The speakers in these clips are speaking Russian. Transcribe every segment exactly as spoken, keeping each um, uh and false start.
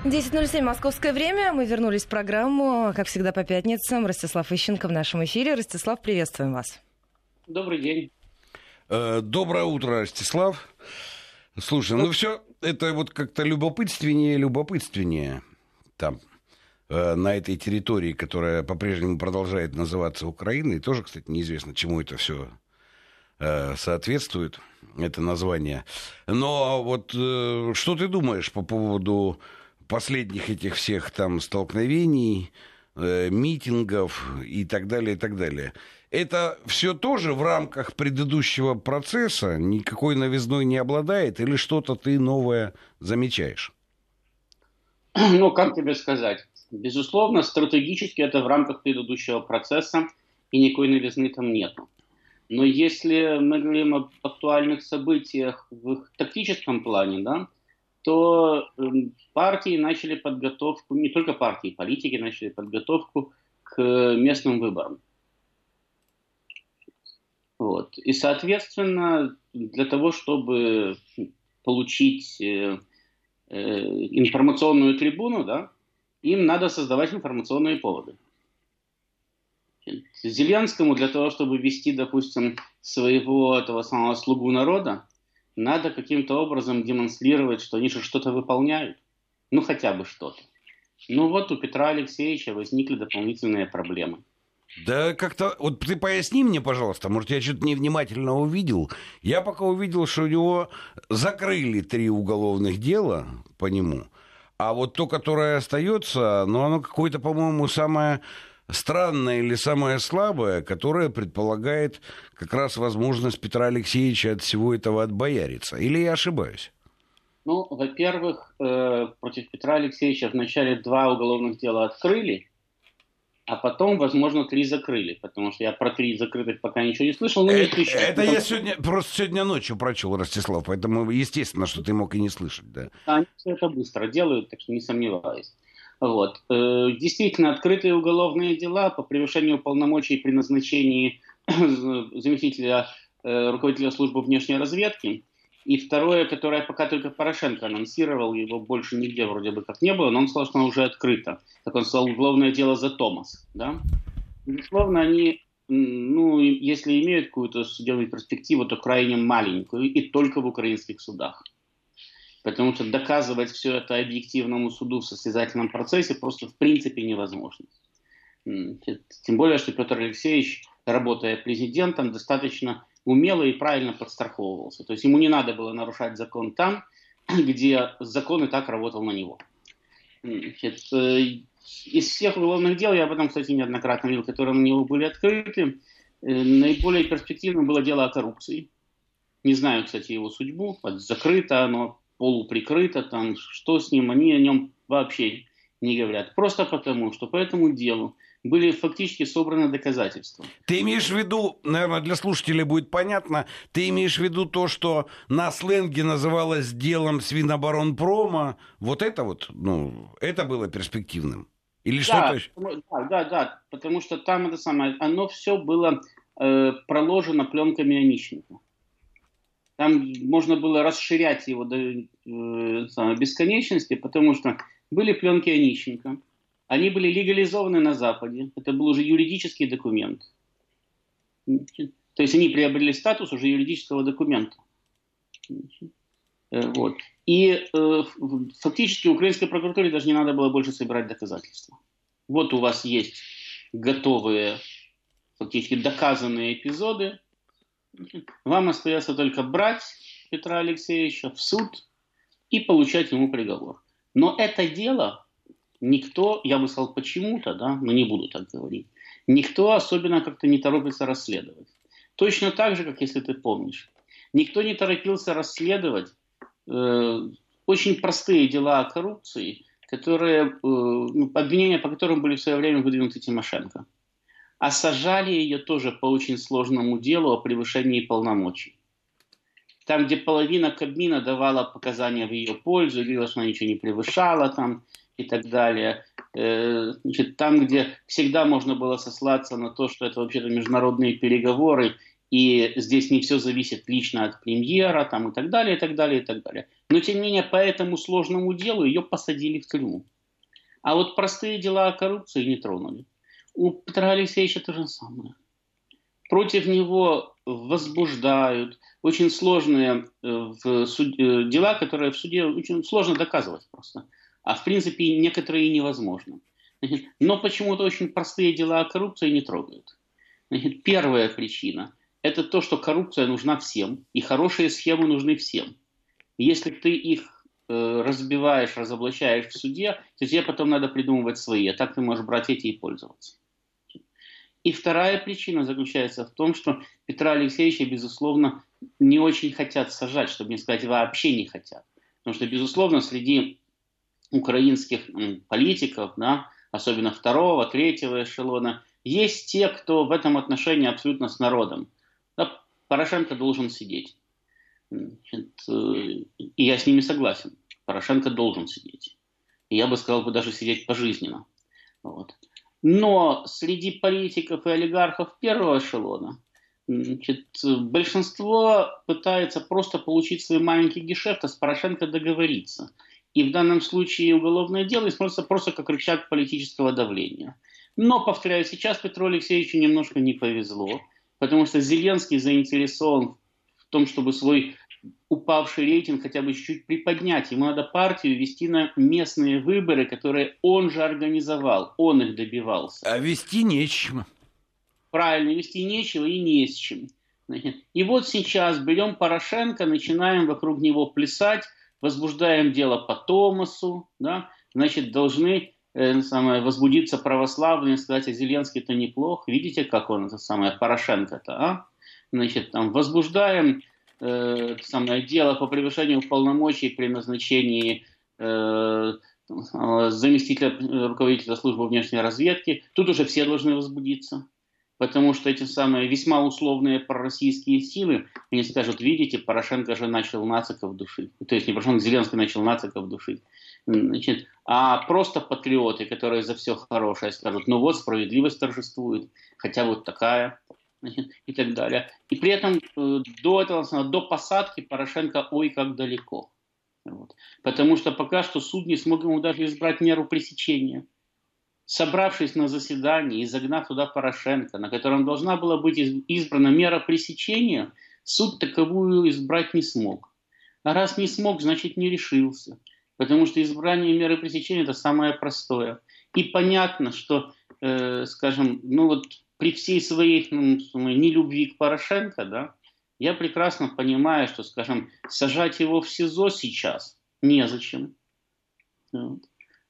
десять ноль семь московское время. Мы вернулись в программу, как всегда, по пятницам. Ростислав Ищенко в нашем эфире. Ростислав, приветствуем вас. Добрый день. Доброе утро, Ростислав. Слушай, ну все, это вот как-то любопытственнее, любопытственнее там, на этой территории, которая по-прежнему продолжает называться Украиной. Тоже, кстати, неизвестно, чему это все соответствует, это название. Но вот что ты думаешь по поводу последних этих всех там столкновений, э, митингов и так далее, и так далее? Это все тоже в рамках предыдущего процесса, никакой новизной не обладает, или что-то ты новое замечаешь? Ну, как тебе сказать? Безусловно, стратегически это в рамках предыдущего процесса, и никакой новизны там нету. Но если мы говорим об актуальных событиях в их тактическом плане, да, то э, партии начали подготовку, не только партии, политики начали подготовку к местным выборам. Вот. И, соответственно, для того, чтобы получить э, э, информационную трибуну, да, им надо создавать информационные поводы. Зеленскому для того, чтобы вести, допустим, своего этого самого слугу народа, надо каким-то образом демонстрировать, что они же что-то выполняют. Ну, хотя бы что-то. Ну, вот у Петра Алексеевича возникли дополнительные проблемы. Да как-то... Вот ты поясни мне, пожалуйста, может, я что-то невнимательно увидел. Я пока увидел, что у него закрыли три уголовных дела по нему. А вот то, которое остается, ну, оно какое-то, по-моему, самое... странное или самое слабое, которое предполагает как раз возможность Петра Алексеевича от всего этого отбояриться. Или я ошибаюсь? Ну, во-первых, э, против Петра Алексеевича вначале два уголовных дела открыли, а потом, возможно, три закрыли. Потому что я про три закрытых пока ничего не слышал. Но это еще, это потом... я сегодня, просто сегодня ночью прочел, Ростислав, поэтому естественно, что ты мог и не слышать. Да. Они все это быстро делают, так что не сомневаюсь. Вот. Действительно, открытые уголовные дела по превышению полномочий при назначении заместителя руководителя службы внешней разведки. И второе, которое пока только Порошенко анонсировал, его больше нигде вроде бы как не было, но он сказал, что оно уже открыто. Как он сказал, уголовное дело за Томас. Да? Безусловно, они, ну, если имеют какую-то судебную перспективу, то крайне маленькую и только в украинских судах. Потому что доказывать все это объективному суду в состязательном процессе просто в принципе невозможно. Тем более, что Петр Алексеевич, работая президентом, достаточно умело и правильно подстраховывался. То есть ему не надо было нарушать закон там, где закон и так работал на него. Из всех уголовных дел, я об этом, кстати, неоднократно говорил, которые на него были открыты, наиболее перспективным было дело о коррупции. Не знаю, кстати, его судьбу. Вот закрыто оно, полуприкрыто, там, что с ним, они о нем вообще не говорят. Просто потому, что по этому делу были фактически собраны доказательства. Ты имеешь в виду, наверное, для слушателей будет понятно, ты имеешь в виду то, что на сленге называлось делом Свиноборонпрома, вот это вот, ну, это было перспективным? Или да, что-то... Да, да, да, потому что там это самое, оно все было э, проложено пленками Онищенко. Там можно было расширять его до э, самой бесконечности, потому что были пленки Онищенко. Они были легализованы на Западе. Это был уже юридический документ. То есть они приобрели статус уже юридического документа. Вот. И э, фактически украинской прокуратуре даже не надо было больше собирать доказательства. Вот у вас есть готовые, фактически доказанные эпизоды. Вам остается только брать Петра Алексеевича в суд и получать ему приговор. Но это дело никто, я бы сказал почему-то, да, но не буду так говорить, никто особенно как-то не торопится расследовать. Точно так же, как если ты помнишь, никто не торопился расследовать э, очень простые дела о коррупции, которые, э, ну, обвинения по которым были в свое время выдвинуты Тимошенко. А сажали ее тоже по очень сложному делу о превышении полномочий. Там, где половина Кабмина давала показания в ее пользу, говорила, что она ничего не превышала там, и так далее. Э, значит, там, где всегда можно было сослаться на то, что это вообще-то международные переговоры, и здесь не все зависит лично от премьера, там, и так далее, и так далее, и так далее. Но, тем не менее, по этому сложному делу ее посадили в тюрьму. А вот простые дела о коррупции не тронули. У Петра Алексеевича то же самое. Против него возбуждают очень сложные в суд... дела, которые в суде очень сложно доказывать просто. А в принципе некоторые и невозможно. Но почему-то очень простые дела о коррупции не трогают. Значит, первая причина – это то, что коррупция нужна всем, и хорошие схемы нужны всем. Если ты их э, разбиваешь, разоблачаешь в суде, то тебе потом надо придумывать свои, а так ты можешь брать эти и пользоваться. И вторая причина заключается в том, что Петра Алексеевича, безусловно, не очень хотят сажать, чтобы не сказать, вообще не хотят. Потому что, безусловно, среди украинских м, политиков, да, особенно второго, третьего эшелона, есть те, кто в этом отношении абсолютно с народом. Да, Порошенко должен сидеть. Значит, и я с ними согласен. Порошенко должен сидеть. И я бы сказал, бы даже сидеть пожизненно. Вот. Но среди политиков и олигархов первого эшелона, значит, большинство пытается просто получить свой маленький гешефт, а с Порошенко договориться. И в данном случае уголовное дело используется просто как рычаг политического давления. Но, повторяю, сейчас Петру Алексеевичу немножко не повезло, потому что Зеленский заинтересован в том, чтобы свой упавший рейтинг хотя бы чуть-чуть приподнять. Ему надо партию вести на местные выборы, которые он же организовал, он их добивался. А вести нечем. Правильно, вести нечего и не с чем. И вот сейчас берем Порошенко, начинаем вокруг него плясать, возбуждаем дело по Томасу, да, значит, должны э, самое, возбудиться православные, сказать, а Зеленский-то неплох, видите, как он, это самое, Порошенко-то, а? Значит, там, возбуждаем э, самое дело по превышению полномочий при назначении э, заместителя руководителя службы внешней разведки, тут уже все должны возбудиться. Потому что эти самые весьма условные пророссийские силы, они скажут, видите, Порошенко же начал нациков душить. То есть не Порошенко, Зеленский начал нациков душить. Значит, а просто патриоты, которые за все хорошее скажут, ну вот, справедливость торжествует, хотя вот такая, значит, и так далее. И при этом э, до этого, до посадки Порошенко ой как далеко. Вот. Потому что пока что суд не смог ему даже избрать меру пресечения. Собравшись на заседании и загнав туда Порошенко, на котором должна была быть избрана мера пресечения, суд таковую избрать не смог. А раз не смог, значит не решился. Потому что избрание меры пресечения – это самое простое. И понятно, что, э, скажем, ну вот при всей своей ну, нелюбви к Порошенко, да, я прекрасно понимаю, что, скажем, сажать его в СИЗО сейчас незачем. Вот.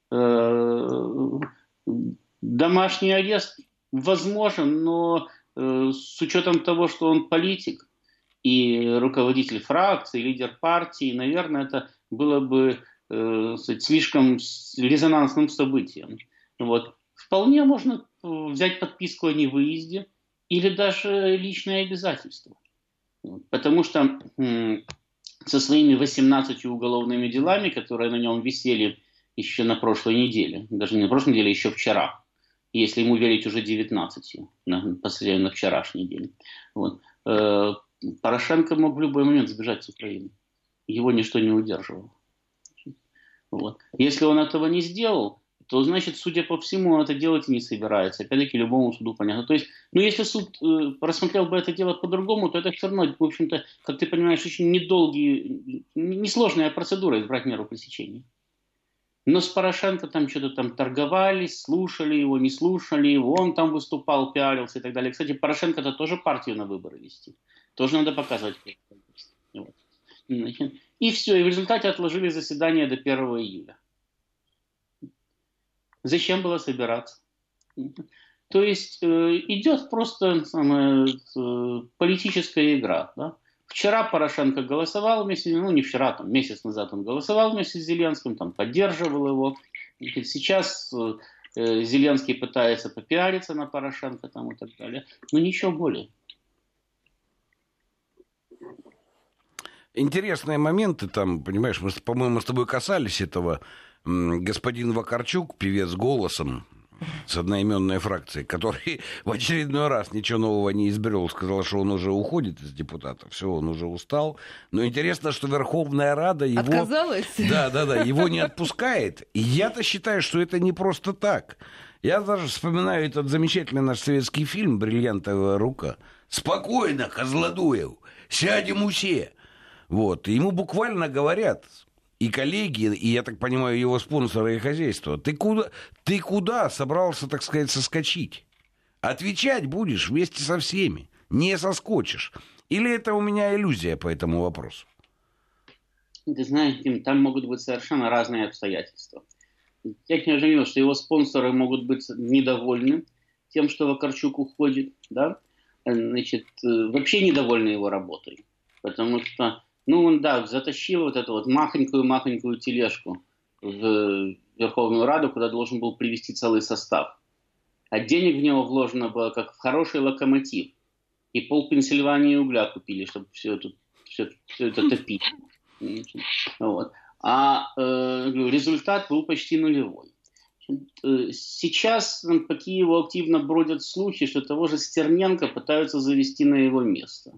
Домашний арест возможен, но э, с учетом того, что он политик и руководитель фракции, лидер партии, наверное, это было бы э, слишком резонансным событием. Вот. Вполне можно взять подписку о невыезде или даже личное обязательство. Потому что э, со своими восемнадцатью уголовными делами, которые на нем висели еще на прошлой неделе, даже не на прошлой неделе, еще вчера, если ему верить уже девятнадцатью, на, последнем на вчерашний день. Вот. Э, Порошенко мог в любой момент сбежать с Украины. Его ничто не удерживало. Вот. Если он этого не сделал, то, значит, судя по всему, он это делать и не собирается. Опять-таки, любому суду понятно. То есть, ну, если суд э, рассмотрел бы это дело по-другому, то это все равно, в общем-то, как ты понимаешь, очень недолгие, несложная процедура избрать меру пресечения. Но с Порошенко там что-то там торговались, слушали его, не слушали его, он там выступал, пиарился и так далее. Кстати, Порошенко-то тоже партию на выборы вести. Тоже надо показывать. Вот. И все, и в результате отложили заседание до первого июля. Зачем было собираться? То есть э, идет просто самая, э, политическая игра, да? Вчера Порошенко голосовал вместе, ну не вчера, там месяц назад он голосовал вместе с Зеленским, там поддерживал его. Сейчас э, Зеленский пытается попиариться на Порошенко там, и так далее. Но ничего более. Интересные моменты там, понимаешь, мы, по-моему, с тобой касались этого. Господин Вакарчук, певец «Голосом», с одноименной фракцией, который в очередной раз ничего нового не изобрел, сказал, что он уже уходит из депутата, все, он уже устал. Но интересно, что Верховная Рада его... Отказалась? Да, да, да, его не отпускает. И я-то считаю, что это не просто так. Я даже вспоминаю этот замечательный наш советский фильм «Бриллиантовая рука». Спокойно, Козлодуев, сядем усе. Вот, и ему буквально говорят... И коллеги, и, я так понимаю, его спонсоры и хозяйство. Ты куда, ты куда собрался, так сказать, соскочить? Отвечать будешь вместе со всеми. Не соскочишь. Или это у меня иллюзия по этому вопросу? Ты знаешь, Дим, там могут быть совершенно разные обстоятельства. Я не ожидал, что его спонсоры могут быть недовольны тем, что Вакарчук уходит, да? Значит, вообще недовольны его работой. Потому что Ну, он, да, затащил вот эту вот махонькую-махонькую тележку в Верховную Раду, куда должен был привести целый состав. А денег в него вложено было как в хороший локомотив. И пол Пенсильвании угля купили, чтобы все это, все, все это топить. Вот. А э, результат был почти нулевой. Сейчас по Киеву активно бродят слухи, что того же Стерненко пытаются завести на его место.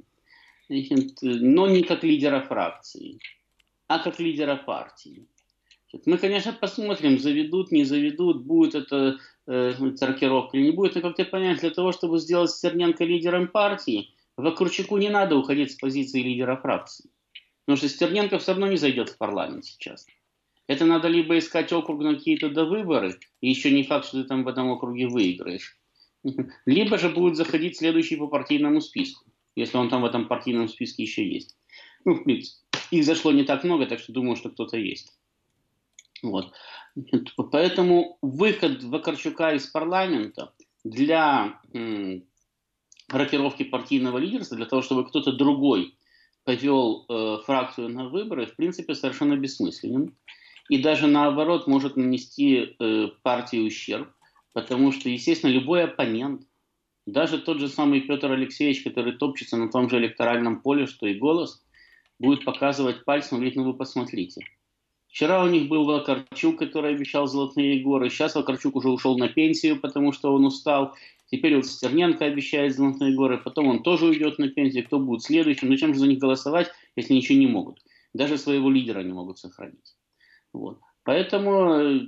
Но не как лидера фракции, а как лидера партии. Мы, конечно, посмотрим, заведут, не заведут, будет это э, циркировка или не будет. Но, как ты понимаешь, для того, чтобы сделать Стерненко лидером партии, Вакарчуку не надо уходить с позиции лидера фракции. Потому что Стерненко все равно не зайдет в парламент сейчас. Это надо либо искать округ на какие-то довыборы, и еще не факт, что ты там в этом округе выиграешь. Либо же будет заходить следующий по партийному списку, если он там в этом партийном списке еще есть. Ну, в принципе, их зашло не так много, так что думаю, что кто-то есть. Вот. Поэтому выход Вакарчука из парламента для м, рокировки партийного лидерства, для того, чтобы кто-то другой повел э, фракцию на выборы, в принципе, совершенно бессмысленен. И даже наоборот может нанести э, партии ущерб, потому что, естественно, любой оппонент, даже тот же самый Петр Алексеевич, который топчется на том же электоральном поле, что и «Голос», будет показывать пальцем, говорить: ну вы посмотрите. Вчера у них был Вакарчук, который обещал золотые горы. Сейчас Вакарчук уже ушел на пенсию, потому что он устал. Теперь вот Стерненко обещает золотые горы. Потом он тоже уйдет на пенсию. Кто будет следующим? Зачем же за них голосовать, если ничего не могут? Даже своего лидера не могут сохранить. Вот. Поэтому э,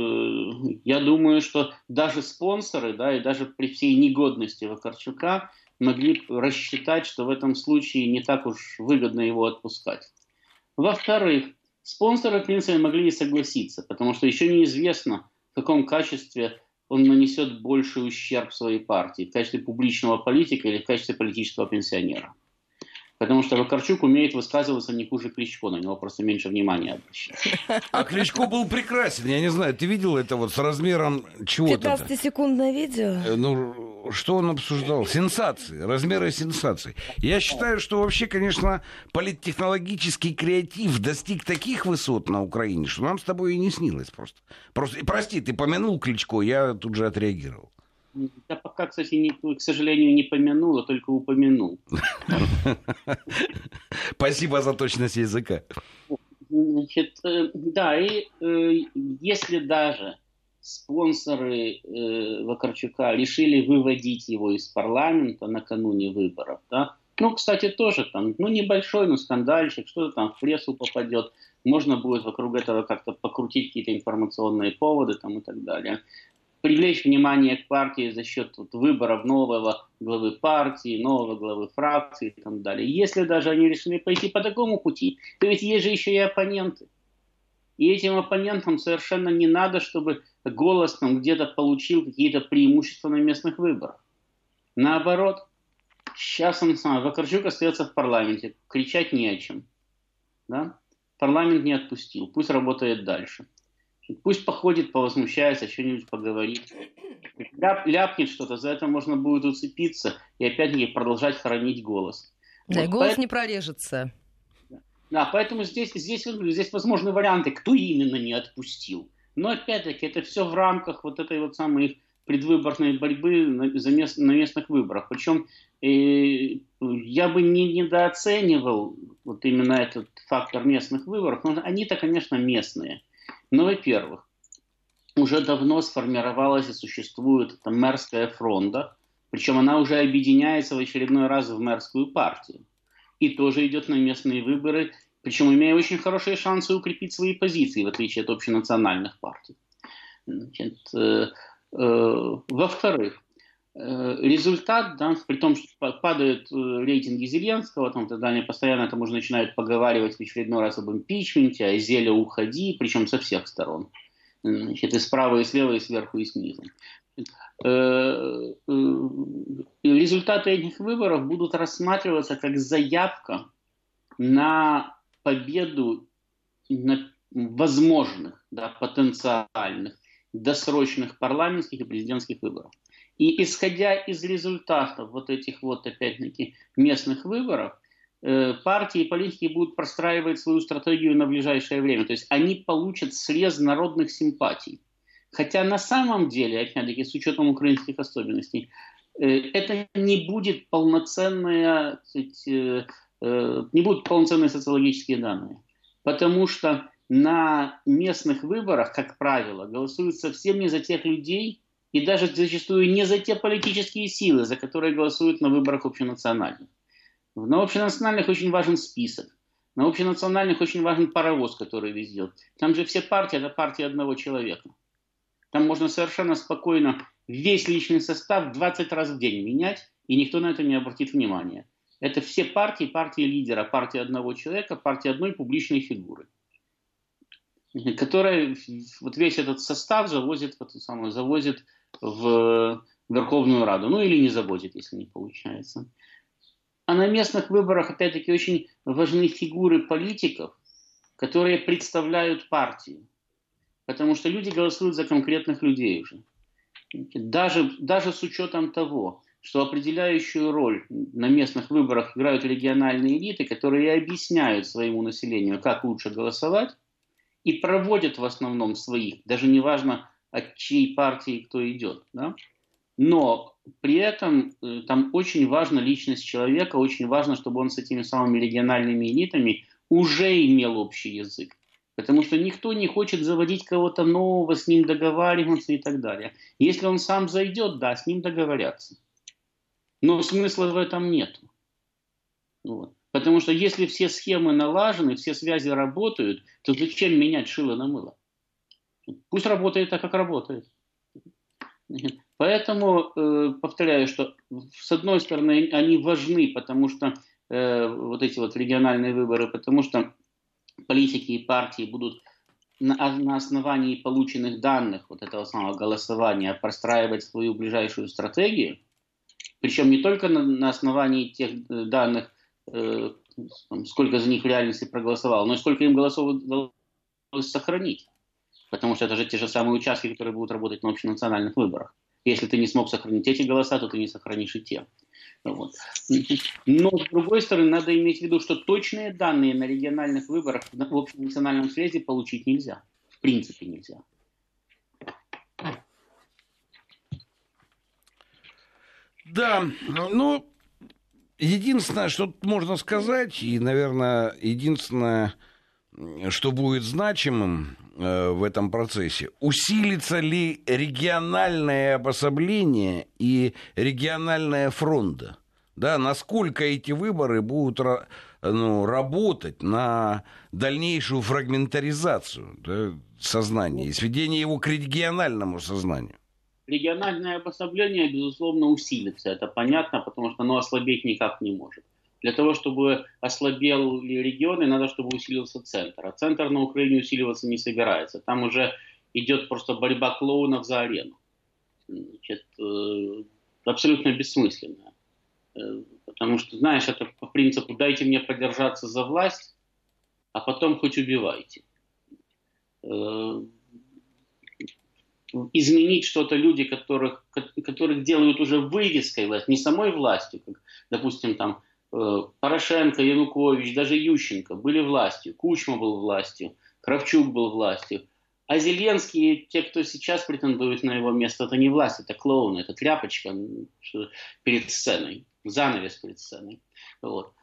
я думаю, что даже спонсоры, да, и даже при всей негодности Вакарчука могли рассчитать, что в этом случае не так уж выгодно его отпускать. Во-вторых, спонсоры, в принципе, могли и согласиться, потому что еще неизвестно, в каком качестве он нанесет больший ущерб своей партии, в качестве публичного политика или в качестве политического пенсионера. Потому что Вакарчук умеет высказываться не хуже Кличко, на него просто меньше внимания обращается. А Кличко был прекрасен, я не знаю, ты видел это вот с размером чего-то? пятнадцатисекундное видео? Ну, что он обсуждал? Сенсации, размеры сенсаций. Я считаю, что вообще, конечно, политтехнологический креатив достиг таких высот на Украине, что нам с тобой и не снилось просто. Просто, прости, ты помянул Кличко, я тут же отреагировал. Я пока, кстати, не, к сожалению, не помянул, а только упомянул. Спасибо за точность языка. Значит, да, и э, если даже спонсоры э, Вакарчука решили выводить его из парламента накануне выборов, да, ну, кстати, тоже там, ну, небольшой, но скандальчик, что-то там в прессу попадет, можно будет вокруг этого как-то покрутить какие-то информационные поводы там и так далее. Привлечь внимание к партии за счет вот, выборов нового главы партии, нового главы фракции и так далее. Если даже они решили пойти по такому пути, то ведь есть же еще и оппоненты. И этим оппонентам совершенно не надо, чтобы «Голос» там где-то получил какие-то преимущества на местных выборах. Наоборот, сейчас он сам, Вакарчук остается в парламенте, кричать не о чем. Да? Парламент не отпустил, пусть работает дальше. Пусть походит, повозмущается, что-нибудь поговорит. Ляп, ляпнет что-то, за это можно будет уцепиться и опять-таки продолжать хоронить «Голос». Да, вот, и «Голос» поэтому... не прорежется. Да, поэтому здесь, здесь, здесь возможны варианты, кто именно не отпустил. Но опять-таки это все в рамках вот этой вот самой предвыборной борьбы на, за мест, на местных выборах. Причем э, я бы не недооценивал вот именно этот фактор местных выборов, но они-то, конечно, местные. Ну, во-первых, уже давно сформировалась и существует эта мэрская фронта, причем она уже объединяется в очередной раз в мэрскую партию. И тоже идет на местные выборы, причем имея очень хорошие шансы укрепить свои позиции, в отличие от общенациональных партий. Значит, э, э, во-вторых, э, результат, да, при том, что падают э, рейтинги Зеленского, там, тогда они постоянно там уже начинают поговаривать в очередной раз об импичменте, о Зеле уходи, причем со всех сторон. Значит, и справа, и слева, и сверху, и снизу. Результаты этих выборов будут рассматриваться как заявка на победу на возможных, да, потенциальных, досрочных парламентских и президентских выборов. И исходя из результатов вот этих вот, опять-таки, местных выборов, партии и политики будут простраивать свою стратегию на ближайшее время. То есть они получат срез народных симпатий. Хотя на самом деле, опять-таки, с учетом украинских особенностей, это не будет полноценные, не будут полноценные социологические данные. Потому что на местных выборах, как правило, голосуют совсем не за тех людей и даже зачастую не за те политические силы, за которые голосуют на выборах общенациональных. На общенациональных очень важен список. На общенациональных очень важен паровоз, который везет. Там же все партии – это партия одного человека. Там можно совершенно спокойно весь личный состав двадцать раз в день менять, и никто на это не обратит внимания. Это все партии, партии лидера, партия одного человека, партия одной публичной фигуры, которая вот весь этот состав завозит, вот, самое, завозит в Верховную Раду. Ну или не завозит, если не получается. А на местных выборах, опять-таки, очень важны фигуры политиков, которые представляют партии. Потому что люди голосуют за конкретных людей уже. Даже, даже с учетом того, что определяющую роль на местных выборах играют региональные элиты, которые объясняют своему населению, как лучше голосовать, и проводят в основном своих, даже не важно, от чьей партии кто идет. Да? Но при этом э, там очень важна личность человека, очень важно, чтобы он с этими самыми региональными элитами уже имел общий язык. Потому что никто не хочет заводить кого-то нового, с ним договариваться и так далее. Если он сам зайдет, да, с ним договорятся. Но смысла в этом нет. Вот. Потому что если все схемы налажены, все связи работают, то зачем менять шило на мыло? Пусть работает так, как работает. Поэтому, э, повторяю, что с одной стороны они важны, потому что э, вот эти вот региональные выборы, потому что политики и партии будут на, на основании полученных данных вот этого самого голосования простраивать свою ближайшую стратегию. Причем не только на, на основании тех данных, э, сколько за них в реальности проголосовало, но и сколько им голосов удалось сохранить. Потому что это же те же самые участки, которые будут работать на общенациональных выборах. Если ты не смог сохранить эти голоса, то ты не сохранишь и те. Вот. Но, с другой стороны, надо иметь в виду, что точные данные на региональных выборах в общенациональном срезе получить нельзя. В принципе нельзя. Да, ну, единственное, что тут можно сказать, и, наверное, единственное, что будет значимым э, в этом процессе, усилится ли региональное обособление и региональная фронта? Да, насколько эти выборы будут ну, работать на дальнейшую фрагментаризацию, да, сознания и сведение его к региональному сознанию? Региональное обособление, безусловно, усилится, это понятно, потому что оно ослабеть никак не может. Для того, чтобы ослабел регионы, надо, чтобы усилился центр. А центр на Украине усиливаться не собирается. Там уже идет просто борьба клоунов за арену. Значит, абсолютно бессмысленная. Потому что, знаешь, это по принципу «дайте мне подержаться за власть, а потом хоть убивайте». Изменить что-то люди, которых, которых делают уже вывеской власти, не самой властью, как, допустим, там Порошенко, Янукович, даже Ющенко были властью, Кучма был властью, Кравчук был властью. А Зеленский, те, кто сейчас претендует на его место, это не власть, это клоун, это тряпочка перед сценой, занавес перед сценой. Вот.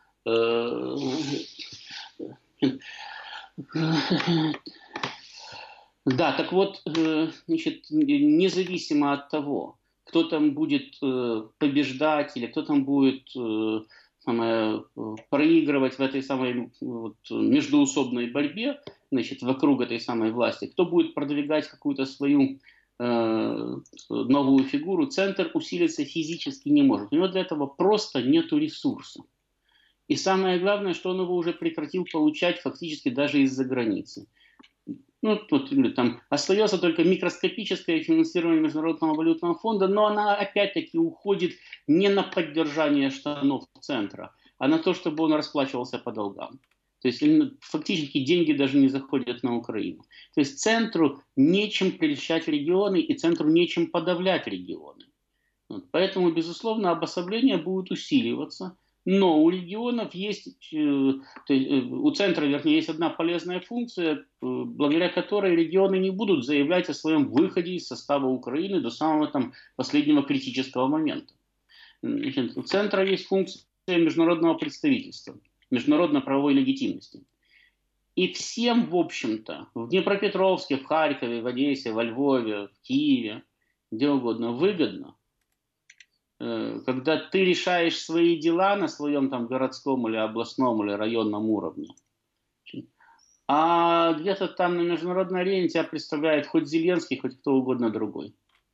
Да, так вот, значит, независимо от того, кто там будет побеждать или кто там будет самое, проигрывать в этой самой вот, междоусобной борьбе, значит, вокруг этой самой власти, кто будет продвигать какую-то свою э, новую фигуру, центр усилиться физически не может. У него для этого просто нету ресурса. И самое главное, что он его уже прекратил получать фактически даже из-за границы. Ну, тут там остается только микроскопическое финансирование Международного валютного фонда, но она опять-таки уходит не на поддержание штанов центра, а на то, чтобы он расплачивался по долгам. То есть фактически деньги даже не заходят на Украину. То есть центру нечем прельщать регионы и центру нечем подавлять регионы. Вот. Поэтому, безусловно, обособление будет усиливаться. Но у регионов есть, то есть, у центра, вернее, есть одна полезная функция, благодаря которой регионы не будут заявлять о своем выходе из состава Украины до самого там, последнего критического момента. Значит, у центра есть функция международного представительства, международно-правовой легитимности. И всем, в общем-то, в Днепропетровске, в Харькове, в Одессе, во Львове, в Киеве, где угодно, выгодно, когда ты решаешь свои дела на своем там городском или областном или районном уровне, а где-то там на международной арене тебя представляет хоть Зеленский, хоть кто угодно другой.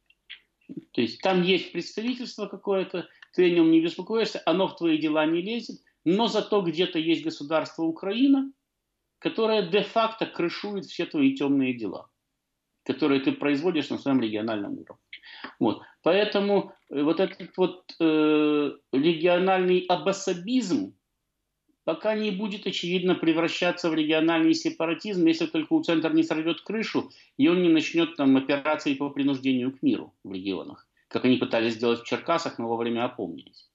То есть там есть представительство какое-то, ты о нем не беспокоишься, оно в твои дела не лезет, но зато где-то есть государство Украина, которое де-факто крышует все твои темные дела, которые ты производишь на своем региональном уровне. Вот. Поэтому вот этот вот э, региональный обособизм пока не будет, очевидно, превращаться в региональный сепаратизм, если только у центра не сорвет крышу, и он не начнет там операции по принуждению к миру в регионах, как они пытались сделать в Черкасах, но вовремя опомнились.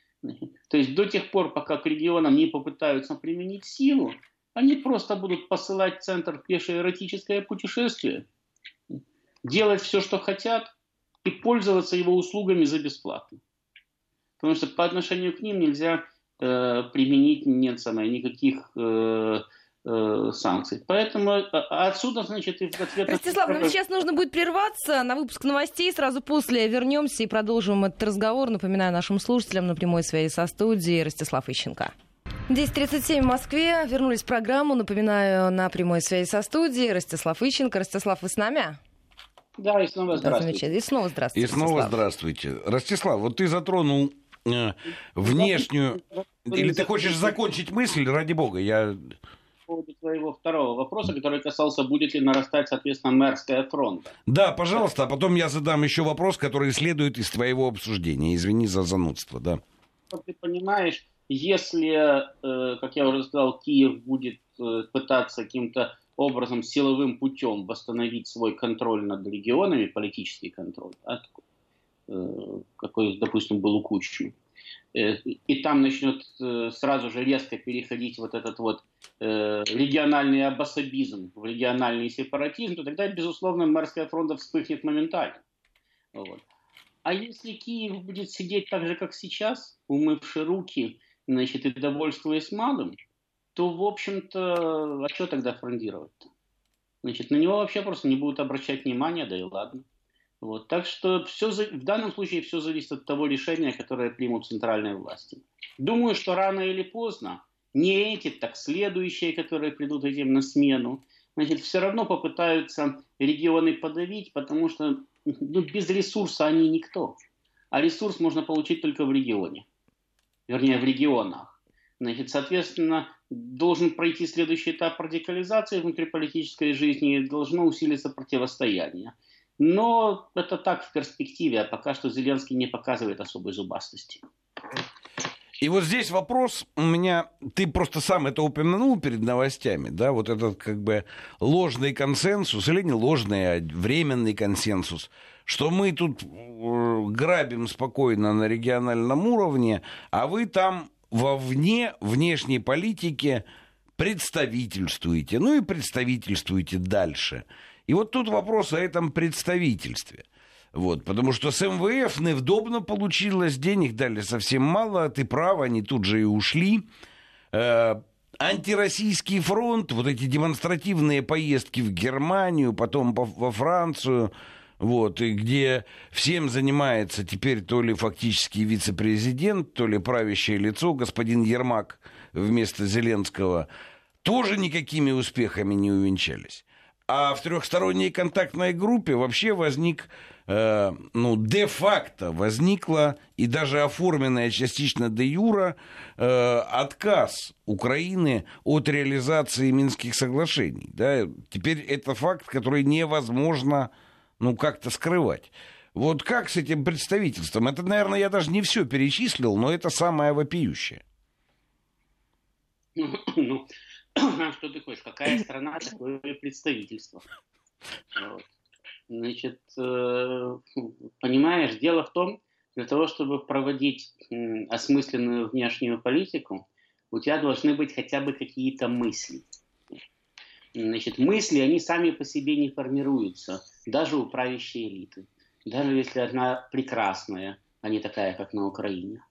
То есть до тех пор, пока к регионам не попытаются применить силу, они просто будут посылать в центр в пешее эротическое путешествие, делать все, что хотят, и пользоваться его услугами за бесплатно. Потому что по отношению к ним нельзя э, применить нет, самое, никаких э, э, санкций. Поэтому отсюда, значит, и в ответ... Ростислав, нам сейчас нужно будет прерваться на выпуск новостей. Сразу после вернемся и продолжим этот разговор. Напоминаю нашим слушателям на прямой связи со студией Ростислав Ищенко. десять тридцать семь в Москве. Вернулись в программу. Напоминаю, на прямой связи со студией Ростислав Ищенко. Ростислав, вы с нами? Да, и снова здравствуйте. Да, и снова здравствуйте. И снова Ростислав. Здравствуйте. Ростислав, вот ты затронул э, внешнюю... Или ты хочешь закончить мысль, ради бога? Я... По поводу твоего второго вопроса, который касался, будет ли нарастать, соответственно, мэрская фронта. Да, пожалуйста, а потом я задам еще вопрос, который следует из твоего обсуждения. Извини за занудство, да. Ты понимаешь, если, э, как я уже сказал, Киев будет э, пытаться каким-то образом силовым путем восстановить свой контроль над регионами, политический контроль, да, такой, какой, допустим, был у Кучмы, и там начнет сразу же резко переходить вот этот вот региональный обособизм в региональный сепаратизм, то тогда, безусловно, мэрская фронта вспыхнет моментально. Вот. А если Киев будет сидеть так же, как сейчас, умывши руки, значит, и довольствуясь малым, то, в общем-то, а что тогда фрондировать-то? Значит, на него вообще просто не будут обращать внимания, да и ладно. Вот. Так что все, в данном случае все зависит от того решения, которое примут центральные власти. Думаю, что рано или поздно, не эти, так следующие, которые придут этим на смену, значит, все равно попытаются регионы подавить, потому что ну, без ресурса они никто. А ресурс можно получить только в регионе. Вернее, в регионах. Значит, соответственно, должен пройти следующий этап радикализации внутриполитической жизни, и должно усилиться противостояние. Но это так в перспективе, а пока что Зеленский не показывает особой зубастости. И вот здесь вопрос у меня, ты просто сам это упомянул перед новостями, да, вот этот как бы ложный консенсус, или не ложный, а временный консенсус, что мы тут грабим спокойно на региональном уровне, а вы там вовне внешней политики представительствуете, ну и представительствуете дальше. И вот тут вопрос о этом представительстве. Вот, потому что с эм вэ эф невдобно получилось, денег дали совсем мало, ты прав, они тут же и ушли. антироссийский фронт, вот эти демонстративные поездки в Германию, потом во Францию, вот, и где всем занимается теперь то ли фактически вице-президент, то ли правящее лицо, господин Ермак вместо Зеленского, тоже никакими успехами не увенчались. А в трехсторонней контактной группе вообще возник, э, ну, де-факто возникла и даже оформленная частично де-юра э, отказ Украины от реализации Минских соглашений. Да? Теперь это факт, который невозможно, ну, как-то скрывать. Вот как с этим представительством? Это, наверное, я даже не все перечислил, но это самое вопиющее. Ну, что ты хочешь? Какая страна, такое представительство? Вот. Значит, э, понимаешь, дело в том, для того, чтобы проводить э, осмысленную внешнюю политику, у тебя должны быть хотя бы какие-то мысли. Значит, мысли, они сами по себе не формируются, даже у правящей элиты. Даже если она прекрасная, а не такая, как на Украине.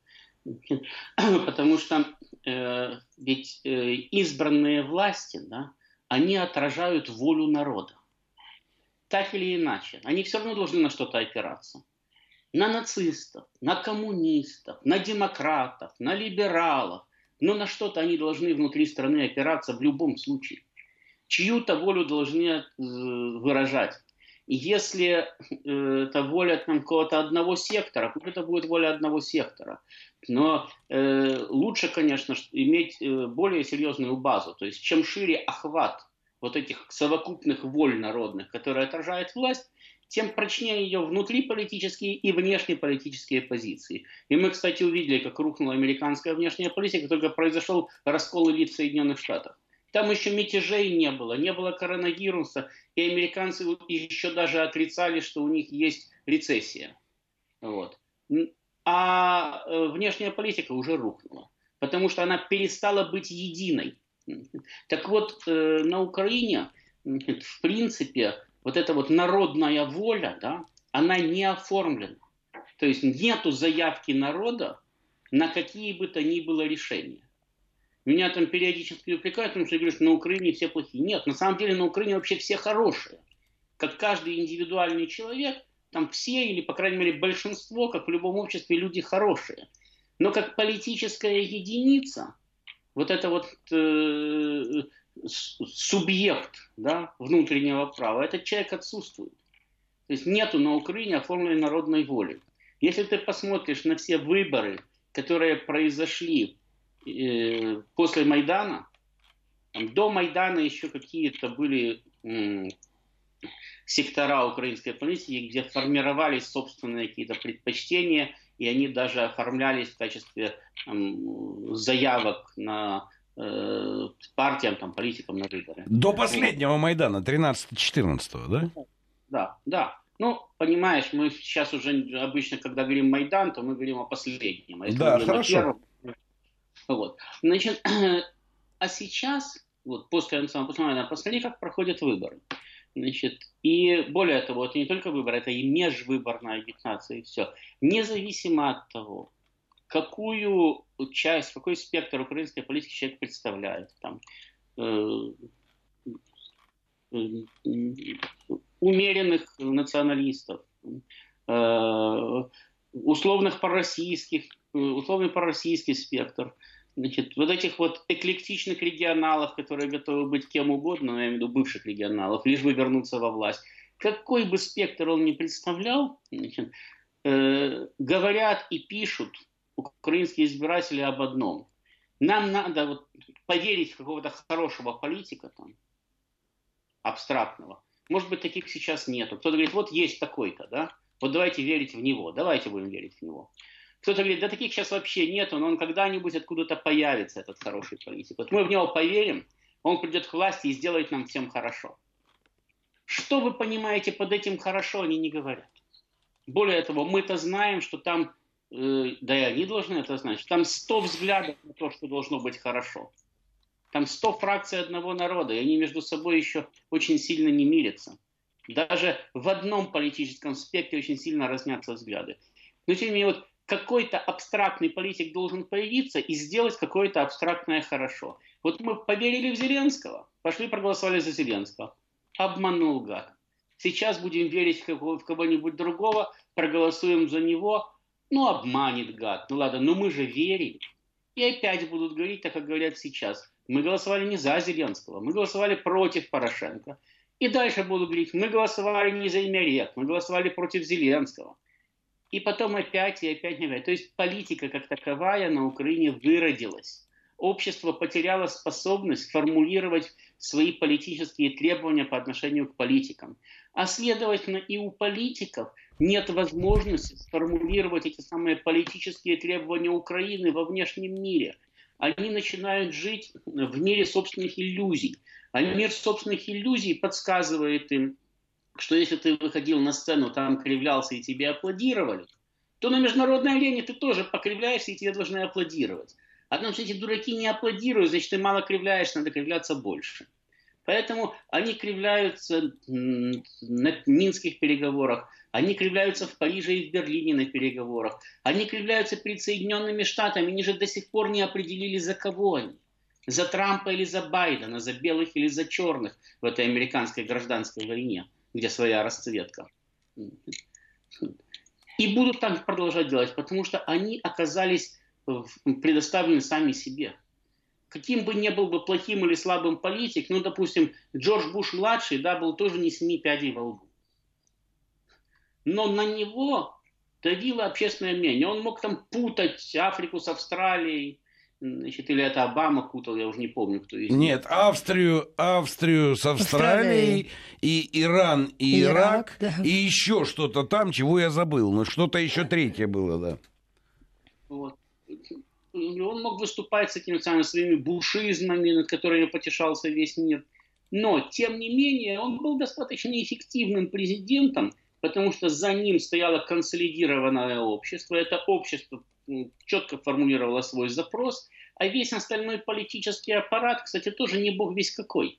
Потому что э, ведь э, избранные власти, да, они отражают волю народа. Так или иначе. Они все равно должны на что-то опираться. На нацистов, на коммунистов, на демократов, на либералов. Но на что-то они должны внутри страны опираться в любом случае. Чью-то волю должны э, выражать. И если э, это воля какого-то одного сектора, то это будет воля одного сектора. Но э, лучше, конечно, иметь э, более серьезную базу. То есть чем шире охват вот этих совокупных воль народных, которые отражает власть, тем прочнее ее внутриполитические и внешнеполитические позиции. И мы, кстати, увидели, как рухнула американская внешняя политика, только произошел раскол элит в Соединенных Штатах. Там еще мятежей не было, не было коронавируса, и американцы еще даже отрицали, что у них есть рецессия. Вот. А внешняя политика уже рухнула, потому что она перестала быть единой. Так вот, на Украине, в принципе, вот эта вот народная воля, да, она не оформлена. То есть нету заявки народа на какие бы то ни было решения. Меня там периодически упрекают, потому что я говорю, что на Украине все плохие. Нет, на самом деле на Украине вообще все хорошие. Как каждый индивидуальный человек, там все или, по крайней мере, большинство, как в любом обществе, люди хорошие. Но как политическая единица, вот это вот э, субъект, да, внутреннего права, этот человек отсутствует. То есть нету на Украине оформленной народной воли. Если ты посмотришь на все выборы, которые произошли после Майдана, там, до Майдана еще какие-то были м, сектора украинской политики, где формировались собственные какие-то предпочтения, и они даже оформлялись в качестве м, заявок на э, партиям, там, политикам на выборы. До последнего Майдана, тринадцатого-четырнадцатого, да? Да, да. Ну, понимаешь, мы сейчас уже обычно, когда говорим Майдан, то мы говорим о последнем. А если да, мы хорошо. О первом, вот. Значит, а сейчас, вот после национального последнего, как проходят выборы. Значит, и более того, это не только выборы, это и межвыборная агитация, и все. Независимо от того, какую часть, какой спектр украинской политики человек представляет, там, э, э, умеренных националистов, э, условных пророссийских, условный пророссийский спектр, значит, вот этих вот эклектичных регионалов, которые готовы быть кем угодно, я имею в виду бывших регионалов, лишь бы вернуться во власть. Какой бы спектр он ни представлял, значит, э, говорят и пишут украинские избиратели об одном. Нам надо вот поверить в какого-то хорошего политика, там, абстрактного. Может быть, таких сейчас нету. Кто-то говорит, вот есть такой-то, да? Вот давайте верить в него, давайте будем верить в него. Кто-то говорит, да таких сейчас вообще нету, но он когда-нибудь откуда-то появится, этот хороший политик. Вот мы в него поверим, он придет к власти и сделает нам всем хорошо. Что вы понимаете под этим хорошо, они не говорят. Более того, мы-то знаем, что там, э, да и они должны это знать, что там сто взглядов на то, что должно быть хорошо. Там сто фракций одного народа, и они между собой еще очень сильно не мирятся. Даже в одном политическом спектре очень сильно разнятся взгляды. Но тем не менее, вот какой-то абстрактный политик должен появиться и сделать какое-то абстрактное хорошо. Вот мы поверили в Зеленского, пошли проголосовали за Зеленского. Обманул, гад. Сейчас будем верить в кого-нибудь другого, проголосуем за него. Ну, обманет, гад. Ну ладно, но мы же верим. И опять будут говорить так, как говорят сейчас. Мы голосовали не за Зеленского, мы голосовали против Порошенко. И дальше будут говорить, мы голосовали не за Имярек, мы голосовали против Зеленского. И потом опять и опять и опять. То есть политика как таковая на Украине выродилась. Общество потеряло способность формулировать свои политические требования по отношению к политикам. А следовательно, и у политиков нет возможности сформулировать эти самые политические требования Украины во внешнем мире. Они начинают жить в мире собственных иллюзий. А мир собственных иллюзий подсказывает им, что если ты выходил на сцену, там кривлялся и тебе аплодировали, то на международной арене ты тоже покривляешься и тебе должны аплодировать. А потому что эти дураки не аплодируют, значит, ты мало кривляешься, надо кривляться больше. Поэтому они кривляются на минских переговорах, они кривляются в Париже и в Берлине на переговорах, они кривляются перед Соединенными Штатами, они же до сих пор не определили, за кого они. За Трампа или за Байдена, за белых или за черных в этой американской гражданской войне, где своя расцветка. И будут так продолжать делать, потому что они оказались предоставлены сами себе. Каким бы ни был бы плохим или слабым политик, ну, допустим, Джордж Буш-младший, да, был тоже не семи пядей во лбу. Но на него давило общественное мнение. Он мог там путать Африку с Австралией, значит, или это Обама путал, я уже не помню, кто из них. Нет, Австрию, Австрию с Австралией, Австралией. И Иран, и Ирак, Ирак да. И еще что-то там, чего я забыл. Но что-то еще третье было, да. Вот. Он мог выступать с этими самыми своими бушизмами, над которыми потешался весь мир. Но, тем не менее, он был достаточно эффективным президентом, потому что за ним стояло консолидированное общество. Это общество четко формулировало свой запрос, а весь остальной политический аппарат, кстати, тоже не бог весь какой.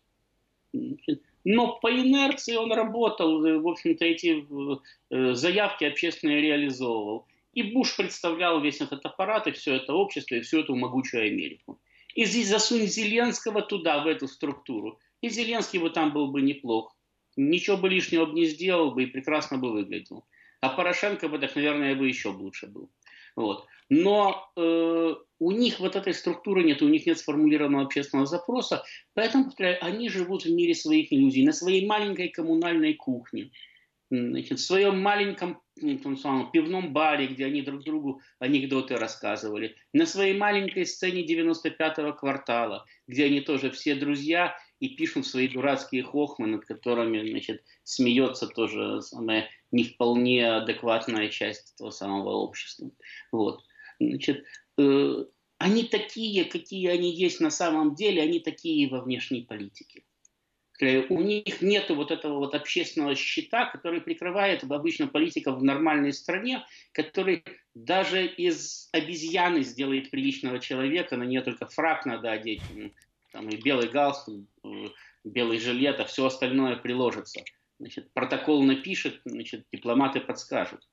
Но по инерции он работал, в общем-то, эти заявки общественные реализовывал. И Буш представлял весь этот аппарат, и все это общество, и всю эту могучую Америку. И здесь засунь Зеленского туда, в эту структуру. И Зеленский бы там был бы неплох. Ничего бы лишнего бы не сделал бы и прекрасно бы выглядел. А Порошенко бы, так, наверное, бы еще лучше был. Вот. Но э, у них вот этой структуры нет, у них нет сформулированного общественного запроса. Поэтому, повторяю, они живут в мире своих иллюзий, на своей маленькой коммунальной кухне. Значит, в своем маленьком том самом, пивном баре, где они друг другу анекдоты рассказывали, на своей маленькой сцене девяносто пятого квартала, где они тоже все друзья и пишут свои дурацкие хохмы, над которыми, значит, смеется тоже самая не вполне адекватная часть этого самого общества. Вот. Значит, э, они такие, какие они есть на самом деле, они такие во внешней политике. У них нет вот этого вот общественного щита, который прикрывает обычно политиков в нормальной стране, который даже из обезьяны сделает приличного человека, на нее только фрак надо одеть, там, и белый галстук, белый жилет, а все остальное приложится. Значит, протокол напишет, значит, дипломаты подскажут.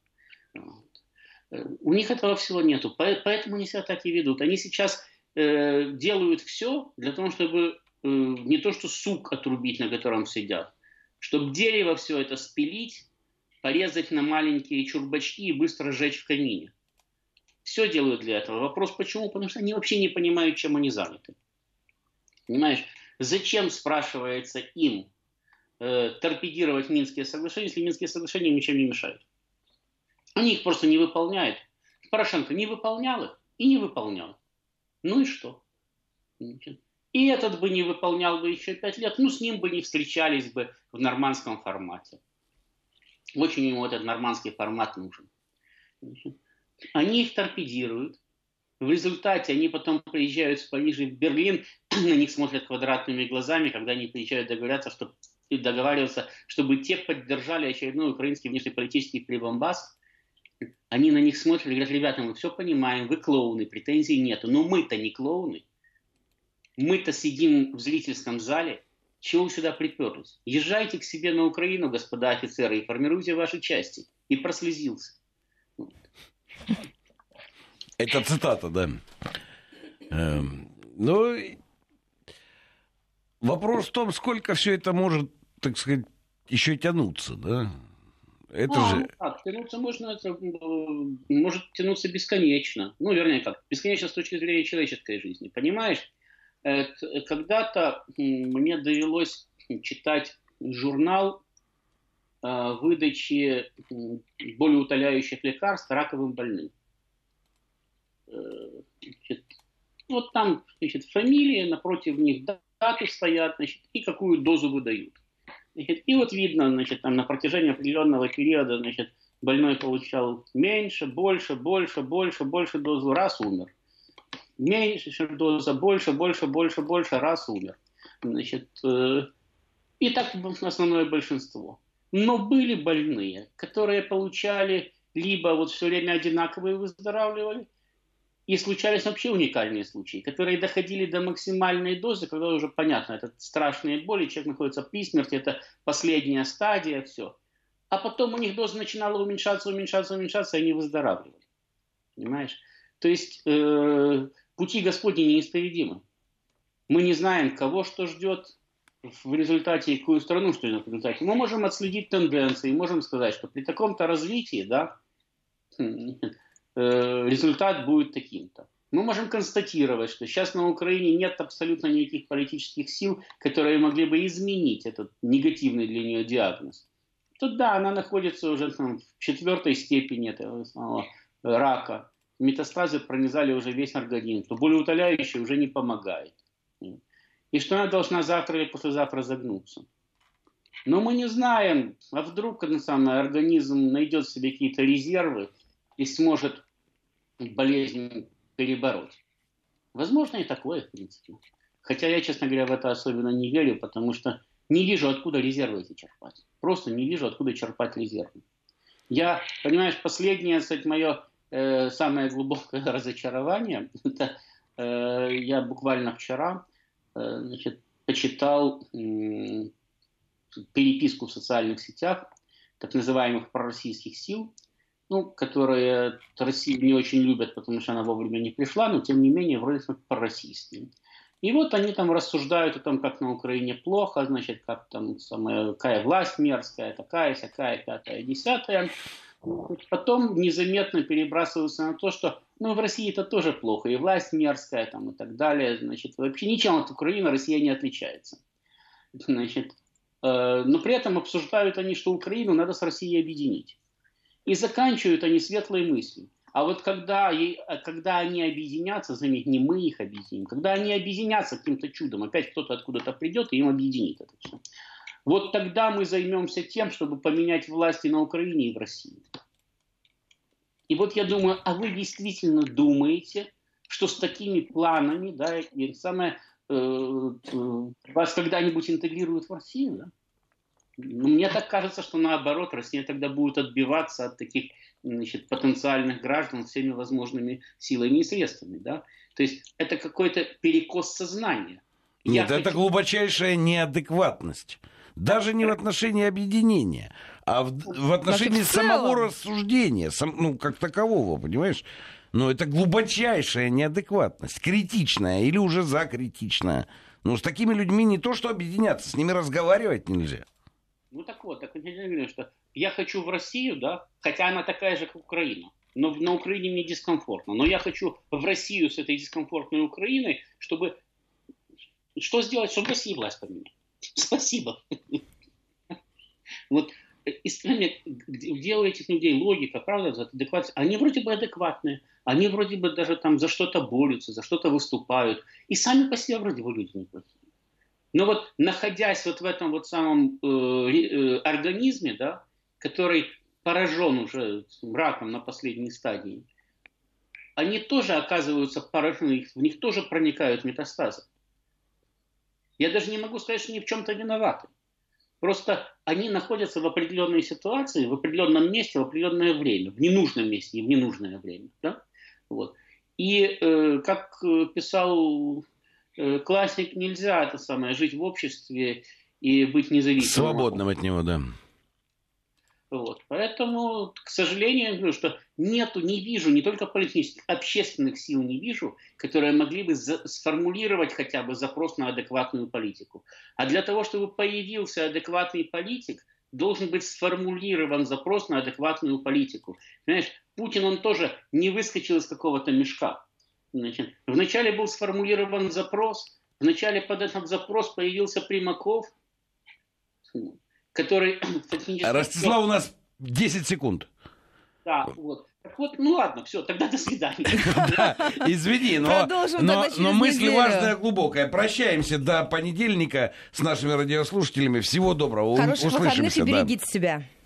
У них этого всего нету, поэтому они себя так и ведут. Они сейчас э, делают все для того, чтобы не то что сук отрубить, на котором сидят, чтобы дерево все это спилить, порезать на маленькие чурбачки и быстро сжечь в камине. Все делают для этого. Вопрос почему? Потому что они вообще не понимают, чем они заняты. Понимаешь? Зачем, спрашивается, им э, торпедировать Минские соглашения, если Минские соглашения ничем не мешают? Они их просто не выполняют. Порошенко не выполнял их и не выполнял. Ну и что? И этот бы не выполнял бы еще пять лет, ну с ним бы не встречались бы в нормандском формате. Очень ему этот нормандский формат нужен. Они их торпедируют. В результате они потом приезжают с Парижа в Берлин, на них смотрят квадратными глазами, когда они приезжают договорятся, чтобы, договариваться, чтобы те поддержали очередной украинский внешнеполитический прибамбас. Они на них смотрят и говорят: ребята, мы все понимаем, вы клоуны, претензий нету, но мы-то не клоуны. Мы-то сидим в зрительском зале. Чего вы сюда приперлись? Езжайте к себе на Украину, господа офицеры, и формируйте ваши части. И прослезился. Это цитата, да. Эм, ну, Вопрос в том, сколько все это может, так сказать, еще тянуться, да? Это а, же... ну как, тянуться можно, это может тянуться бесконечно. Ну, вернее, как, бесконечно с точки зрения человеческой жизни. Понимаешь, когда-то мне довелось читать журнал выдачи болеутоляющих лекарств раковым больным. Значит, вот там, значит, фамилии, напротив них даты стоят, значит, и какую дозу выдают. Значит, и вот видно, значит, там на протяжении определенного периода, значит, больной получал меньше, больше, больше, больше, больше дозу, раз умер. Меньше доза, больше, больше, больше, больше, раз умер. Значит, э, и так основное большинство. Но были больные, которые получали либо вот все время одинаково и выздоравливали, и случались вообще уникальные случаи, которые доходили до максимальной дозы, когда уже понятно, это страшные боли, человек находится при смерти, это последняя стадия, все. А потом у них доза начинала уменьшаться, уменьшаться, уменьшаться, и они выздоравливали. Понимаешь? То есть э, пути Господни неисповедимы. Мы не знаем, кого что ждет в результате, и какую страну что ждет в результате. Мы можем отследить тенденции, можем сказать, что при таком-то развитии, да, результат будет таким-то. Мы можем констатировать, что сейчас на Украине нет абсолютно никаких политических сил, которые могли бы изменить этот негативный для нее диагноз. То да, она находится уже там, в четвертой степени этого самого рака. Метастазы пронизали уже весь организм. То болеутоляющее уже не помогает. И что она должна завтра или послезавтра загнуться. Но мы не знаем, а вдруг самое, организм найдет в себе какие-то резервы и сможет болезнь перебороть. Возможно и такое, в принципе. Хотя я, честно говоря, в это особенно не верю, потому что не вижу, откуда резервы эти черпать. Просто не вижу, откуда черпать резервы. Я, понимаешь, последнее, кстати, мое э, самое глубокое разочарование, это э, я буквально вчера э, значит, почитал э, переписку в социальных сетях так называемых пророссийских сил, ну, которые Россию не очень любят, потому что она вовремя не пришла, но тем не менее вроде как пророссийские. И вот они там рассуждают о том, как на Украине плохо, значит, как там самая, какая власть мерзкая, такая, сякая, пятая, десятая. Потом незаметно перебрасываются на то, что ну, в России это тоже плохо, и власть мерзкая там, и так далее. Значит, вообще ничем от Украины Россия не отличается. Значит, э, но при этом обсуждают они, что Украину надо с Россией объединить. И заканчивают они светлой мыслью. А вот когда, когда они объединятся, заметь, не мы их объединим, когда они объединятся каким-то чудом, опять кто-то откуда-то придет и им объединит это все. Вот тогда мы займемся тем, чтобы поменять власти на Украине и в России. И вот я думаю, а вы действительно думаете, что с такими планами, да, и самое, э, э, вас когда-нибудь интегрируют в Россию, да? Мне так кажется, что наоборот, Россия тогда будет отбиваться от таких, значит, потенциальных граждан всеми возможными силами и средствами. Да? То есть это какой-то перекос сознания. Нет, Я это хочу... глубочайшая неадекватность. Даже не в отношении объединения, а в, в отношении самого рассуждения, сам, ну, как такового, понимаешь? Но это глубочайшая неадекватность, критичная или уже закритичная. Ну, с такими людьми не то что объединяться, с ними разговаривать нельзя. Ну так вот, так я говорю, что я хочу в Россию, да, хотя она такая же, как Украина. Но на Украине мне дискомфортно. Но я хочу в Россию с этой дискомфортной Украиной, чтобы... Что сделать, чтобы в России власть поменять? Спасибо. Вот где у этих людей логика, правда, адекватность. Они вроде бы адекватные, они вроде бы даже там за что-то борются, за что-то выступают. И сами по себе вроде бы люди неплохие. Но вот находясь вот в этом вот самом э, э, организме, да, который поражен уже раком на последней стадии, они тоже оказываются поражены, в них тоже проникают метастазы. Я даже не могу сказать, что они в чем-то виноваты. Просто они находятся в определенной ситуации, в определенном месте, в определенное время, в ненужном месте и в ненужное время. Да? Вот. И э, как писал... классик, нельзя это самое, жить в обществе и быть независимым. Свободным от него, да. Вот. Поэтому, к сожалению, я говорю, что нету, не вижу, не только политических, общественных сил не вижу, которые могли бы за- сформулировать хотя бы запрос на адекватную политику. А для того, чтобы появился адекватный политик, должен быть сформулирован запрос на адекватную политику. Понимаешь, Путин, он тоже не выскочил из какого-то мешка. Значит, вначале был сформулирован запрос, вначале под этот запрос появился Примаков, который фактически... Ростислав, у нас десять секунд. Да, вот. Так вот, ну ладно, все, тогда до свидания. Извини, но, но, но мысль важная, глубокая. Прощаемся до понедельника с нашими радиослушателями. Всего доброго. Хороших выходных и берегите себя.